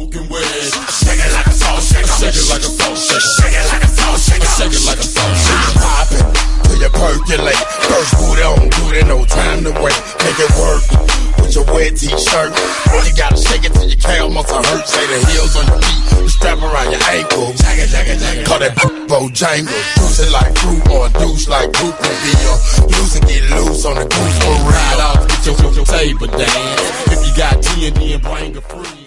smoking weed. Shake it like a salt shaker. Shake it like a salt shaker. Shake it like a salt shaker. Shake it like a salt shaker. Pop it till you percolate. First booty on duty, no time to wait. Make it work with your wet t-shirt. You gotta shake it till your calf muscle hurt. Say the heels on your feet, the strap around your ankle. Jagger, jagger, jagger. Call that Bojangles. Juice it like fruit or a douche like Goop will be your loose and get loose on the goose for real. Ride off, get your taper dance. If you got T&D and bring a free.